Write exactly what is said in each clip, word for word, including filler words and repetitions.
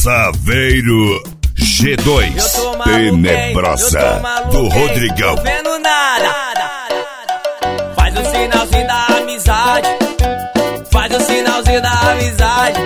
Saveiro G dois, Tenebrosa, do Rodrigão. Não tô vendo nada. Faz o sinalzinho da amizade. Faz o sinalzinho da amizade.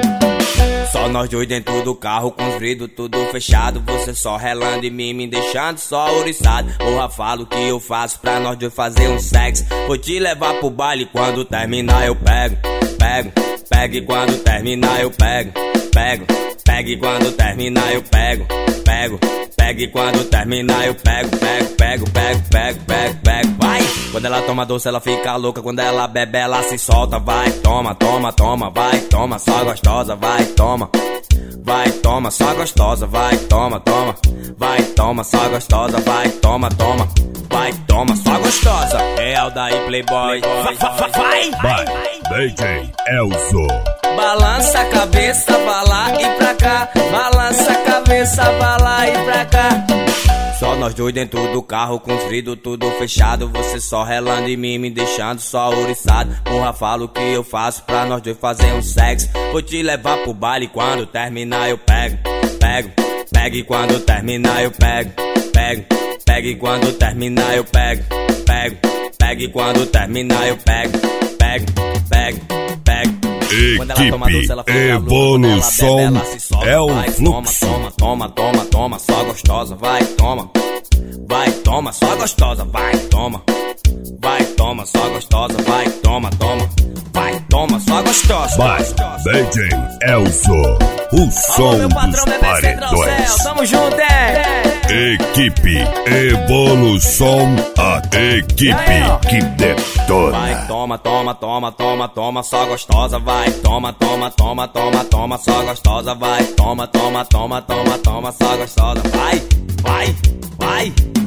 Só nós dois dentro do carro, com os vidros tudo fechado. Você só relando em mim, me deixando só ouriçado. Porra, falo o que eu faço pra nós dois fazer um sexo. Vou te levar pro baile, quando terminar eu pego. Pego, pego e quando terminar eu pego. Pego, pego e quando terminar eu pego. Pego, pego e quando terminar eu pego. Pego, pego, pego, pego, pego, pego. Vai! Quando ela toma doce ela fica louca. Quando ela bebe ela se solta. Vai, toma, toma, toma. Vai, toma, só gostosa. Vai, toma. Vai, toma, só gostosa. Vai, toma, toma. Vai, toma, só gostosa. Vai, toma, toma. Vai, toma, só gostosa. É Aldair Playboy. Vai, vai, vai. D J Elzo. Balança a cabeça, vai lá e pra cá. Balança a cabeça, vai lá e pra cá. Só nós dois dentro do carro, com os vidros tudo fechado. Você só relando em mim, me deixando só ouriçado. Porra, falo o que eu faço pra nós dois fazer um sexo. Vou te levar pro baile, quando terminar eu pego. Pego, pego e quando terminar eu pego. Pego, pego e quando terminar eu pego. Pego, pego e quando terminar eu pego. Pego, pego, pego. Equipe Evolução é o fluxo. Toma, toma, toma, toma, só gostosa, vai, toma. Vai, toma, só gostosa, vai, toma. Vai, toma, só gostosa, vai, toma, toma. Vai, toma, só gostosa. Vai, D J Elzo, o som dos paredões. Tamo junto, é. Equipe Evolução, a equipe que detona. Vai, toma, toma, toma, toma, toma, só gostosa, vai, toma, toma, toma, toma, toma, só gostosa, vai, toma, toma, toma, toma, toma, só gostosa, vai, vai, vai.